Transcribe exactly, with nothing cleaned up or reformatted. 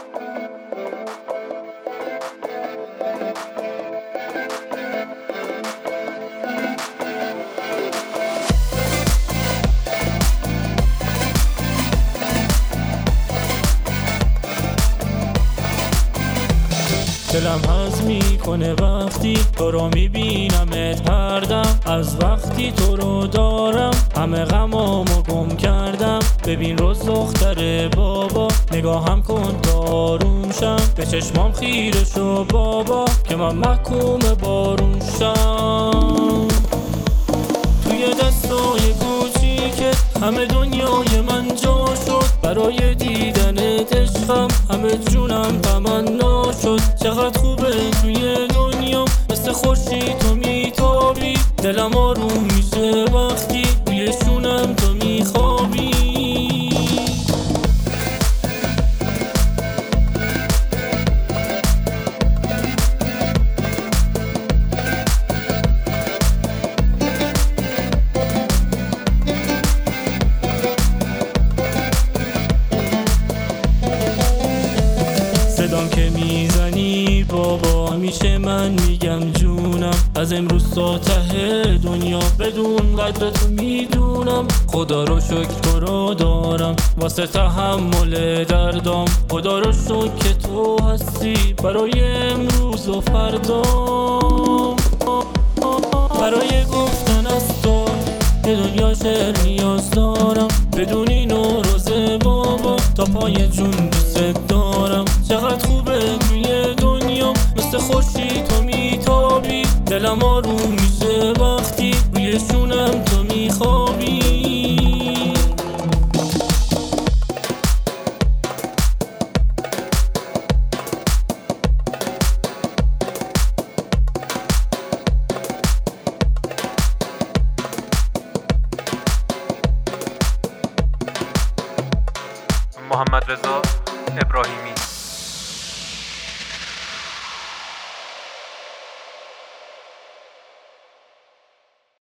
دلم حس میکنه وقتی تو رو میبینمت هر دم، از وقتی تو رو دارم همه غمامو گم کردم. ببین روز دختر بابا، نگاهم کن تا آروم شم، به چشمام خیره شو بابا که من محکوم بارون شم. توی دستای کوچیکت همه دنیای من جا شد، برای دیدنت عشقم همه جونم تمنا شد. چقدر خوبه توی دنیا مثل خورشید تو میتابی، دلم آروم میشه وقتی توی شونم تو میخوابی. صدام که میزنی بابا همیشه من میگم جونم، از امروز تا ته دنیا بدون قدر تو میدونم. خدا رو شکر تو رو دارم واسه تحمل دردام، خدا رو شکر که تو هستی برای امروز و فردا. برای گفتن از تو به دنیا شعر نیاز دارم، بدون اینو روزه بابا تا پای جون دوست دارم. چقدر خوبه توی دنیا مثل خورشید تو میتابی، دلم آروم میشه وقتی روی شونم تو میخوابی. محمد رضا ابراهیمی.